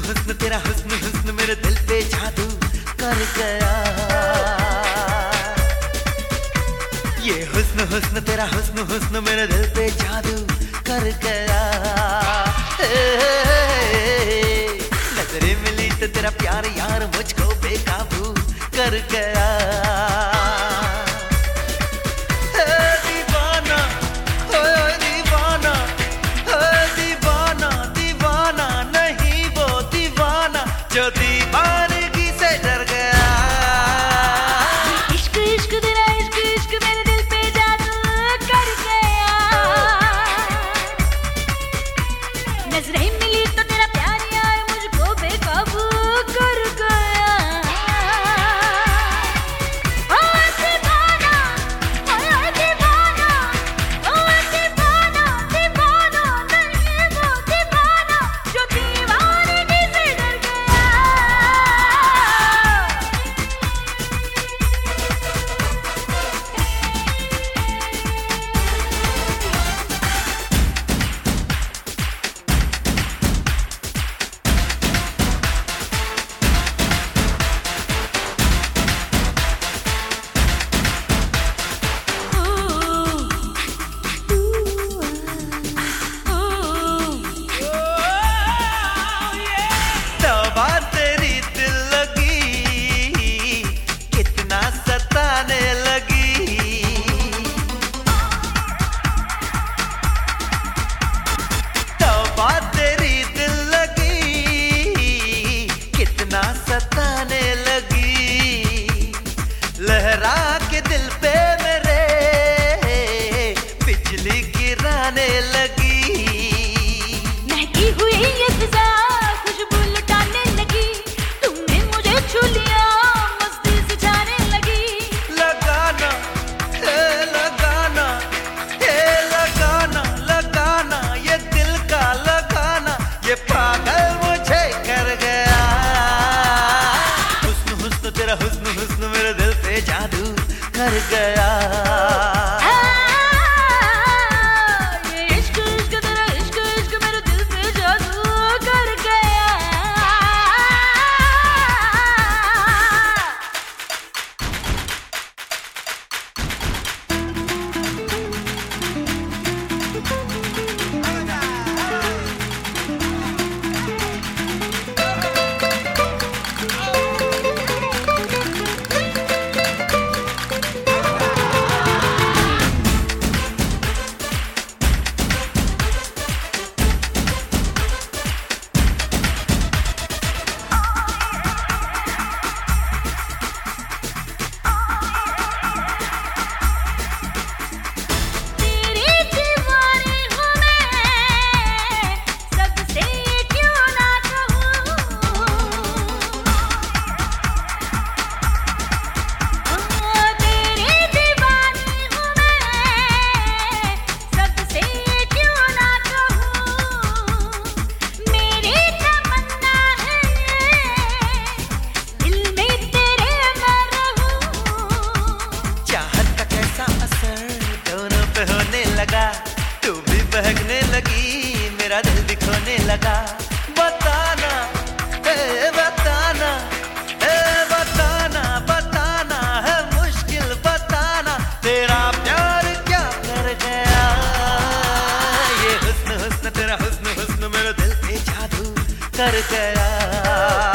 हुस्न तेरा हुस्न हुस्न मेरे दिल पे जादू कर गया। ये हुस्न हुस्न तेरा हुस्न हुस्न मेरे दिल पे जादू कर गया। नजरें मिली तो तेरा प्यार यार मुझको बेकाबू कर गया। दीवाना ओ दीवाना, दीवाना दीवाना नहीं वो दीवाना जो दीवानगी से डर गया। इश्क इश्क तेरा इश्क इश्क मेरे दिल पे जादू कर गया। नजरें मिली तो तेरा प्यार यार मुझको बेकाबू कर गया। ओ दीवाना, ओ दीवाना, ओ दीवाना दीवाना नहीं वो दीवाना जो दीवानगी से डर गया। तौबा तेरी दिल लगी कितना सताने लगी। तौबा तेरी दिल लगी कितना सताने लगी। लहरा के दिल पे मेरे बिजली गिराने लगी। महकी हुई ये फिजा खुशबू लुटाने लगी। तुमने मुझे छू लिया मस्ती से जाने लगी। लगाना हे लगाना, हे लगाना लगाना ये दिल का लगाना ये पागल मुझे कर गया। हुस्न हुस्न तेरा हुस्न हुस्न मेरे दिल पे जादू कर गया। ये इश्क इश्क तेरा इश्क इश्क मेरे दिल पे जादू कर गया। तेरी दीवानी हूँ मैं सबसे क्यों ना कहूँ। तेरी दीवानी हूँ मैं सबसे क्यों ना कहूँ। मेरी तमन्ना है दिल में तेरे मैं रहूँ। चाहत का कैसा असर दोनों पे होने लगा। तू भी बहकने लगी मेरा दिल भी खोने लगा। बताना ए बताना, ए बताना बताना है मुश्किल बताना तेरा प्यार क्या कर गया। ये हुस्न हुस्न तेरा हुस्न हुस्न मेरे दिल पे जादू कर गया।